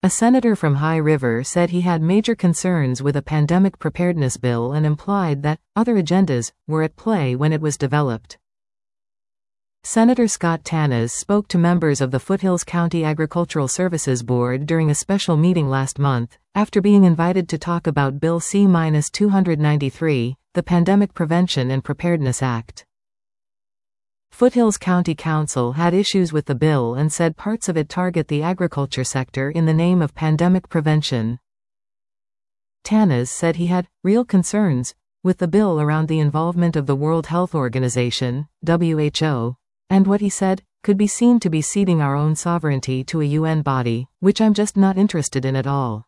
A senator from High River said he had major concerns with a pandemic preparedness bill and implied that other agendas were at play when it was developed. Senator Scott Tanez spoke to members of the Foothills County Agricultural Services Board during a special meeting last month, after being invited to talk about Bill C-293, the Pandemic Prevention and Preparedness Act. Foothills County Council had issues with the bill and said parts of it target the agriculture sector in the name of pandemic prevention. Tanez said he had real concerns with the bill around the involvement of the World Health Organization, WHO, and what he said could be seen to be ceding our own sovereignty to a UN body, which I'm just not interested in at all.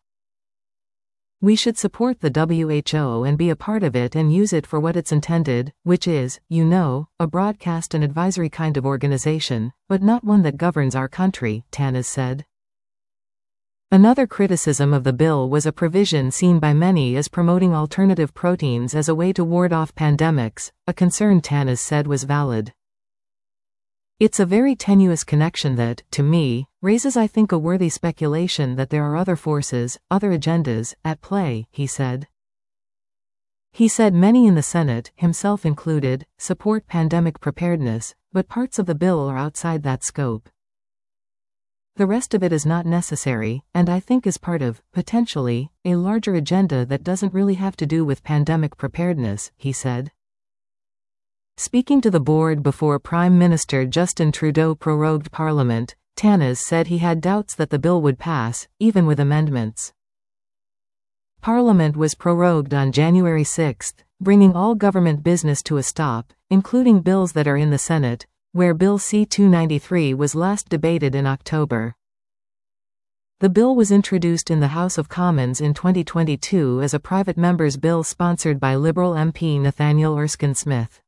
We should support the WHO and be a part of it and use it for what it's intended, which is, a broadcast and advisory kind of organization, but not one that governs our country, Tanez said. Another criticism of the bill was a provision seen by many as promoting alternative proteins as a way to ward off pandemics, a concern Tanez said was valid. It's a very tenuous connection that, to me, raises I think a worthy speculation that there are other forces, other agendas, at play, he said. He said many in the Senate, himself included, support pandemic preparedness, but parts of the bill are outside that scope. The rest of it is not necessary, and I think is part of, potentially, a larger agenda that doesn't really have to do with pandemic preparedness, he said. Speaking to the board before Prime Minister Justin Trudeau prorogued Parliament, Tanez said he had doubts that the bill would pass, even with amendments. Parliament was prorogued on January 6, bringing all government business to a stop, including bills that are in the Senate, where Bill C-293 was last debated in October. The bill was introduced in the House of Commons in 2022 as a private member's bill sponsored by Liberal MP Nathaniel Erskine Smith.